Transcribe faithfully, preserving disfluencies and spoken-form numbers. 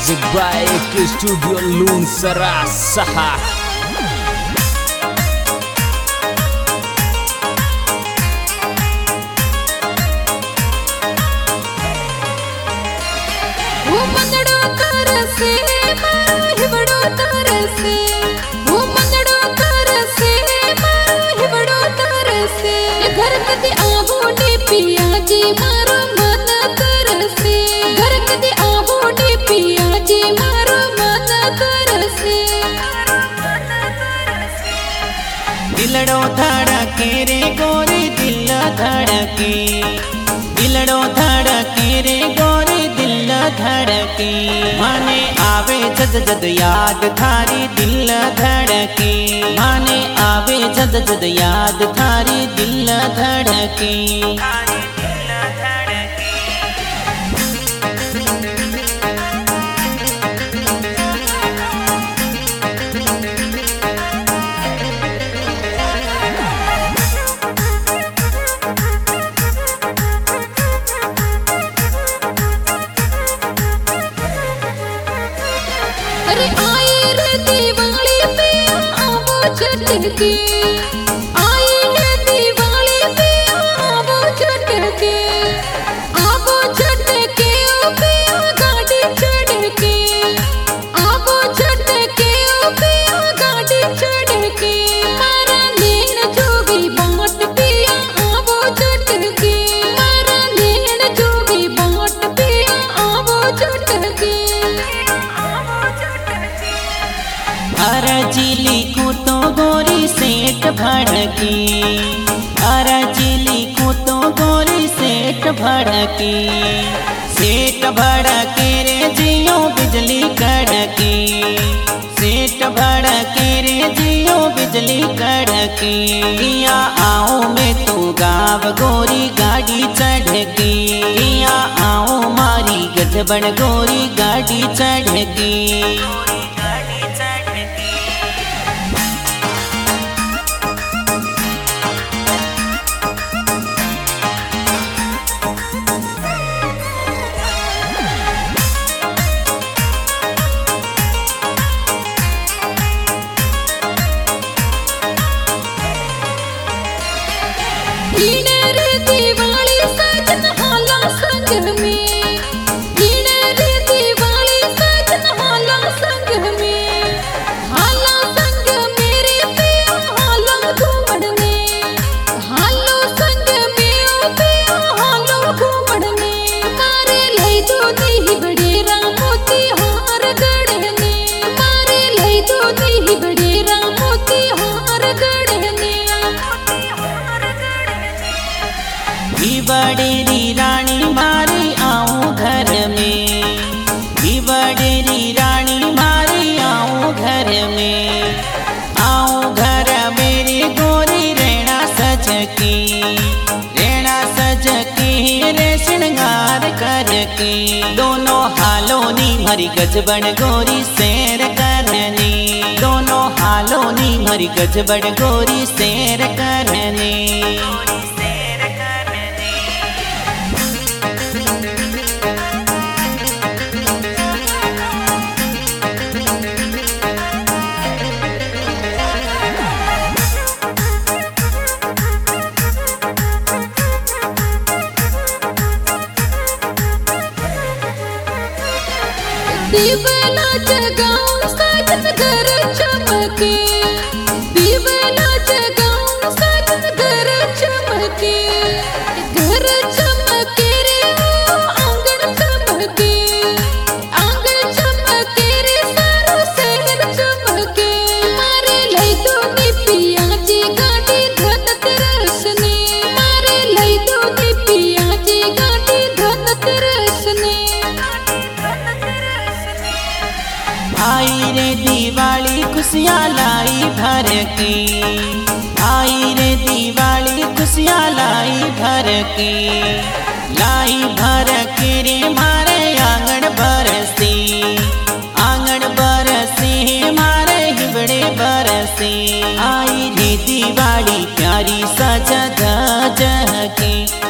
Music by Studio Lun Sarasaha. घर कदी आबोने पिया जी मारो मन करसे घर कदी आबोने पिया जी मारो मन करसे दिलड़ो धड़के रे गोरी दिल धड़के दिलड़ो धड़के रे गोरी दिल धड़के माने आवे जद जद याद थारी दिल धड़के माने आवे जद जद याद थारी दिल धड़के अरे आए रे दिवाली पे आवो झटके आए रे दिवाली पे आवो झटके आवो झटके ओ पे गाड़ी चढ़के आवो झटके ओ पे गाड़ी चढ़के मारा नैन जोगी बाट पिया आवो झटके मारा नैन जोगी बाट पिया आवो झटके अरजिली को तो गोरी सेठ भड़की अरजिली को तो गोरी सेठ भड़की सेठ भड़के रे जियो बिजली कड़की सेठ भड़के रे जियो बिजली कड़की किया आओ मैं तू गाव गोरी गाड़ी चढ़की किया आओ मारी गठबड़ गोरी गाड़ी चढ़की रे दिवाली सजन हाला संग में रे दिवाली सजन हाला संग में हाला संग मेरे पिया हाला घूमने हालो संग में ओ पिया हालो घूमने मारे लई दो दी बड़े रामोती हार गड़ने मारे लई दो दी बड़े रामोती हार गड़ने बड़ेरी रानी मारी आऊं घर में बड़ेरी रानी मारी आऊं घर में आऊं घर मेरी गोरी रेणा सजकी रेणा सजकी रे श्रृंगार करके दोनों हालों नी भरी गजबड़ गोरी सैर करने दोनों हालों नी भरी गजबड़ गोरी सैर करने दीवाना जगाऊं सजन घर चमके दीवाना जगाऊं सजन घर चमके घर चमके रे ओ आंगन चमके आंगन चमके रे सारो शहर चमके मारे लई दो नी पिया जी गाड़ी धन तरसने मारे लई दो नी पिया जी गाड़ी धन तरसने आई रे दिवाली खुशियाँ लाई भर के आई रे दिवाली खुशियाँ लाई भर के लाई भर के रे मारे आंगन बरसे आंगन बरसे मारे हिबड़े बरसे आई रे दिवाली प्यारी सजा धज के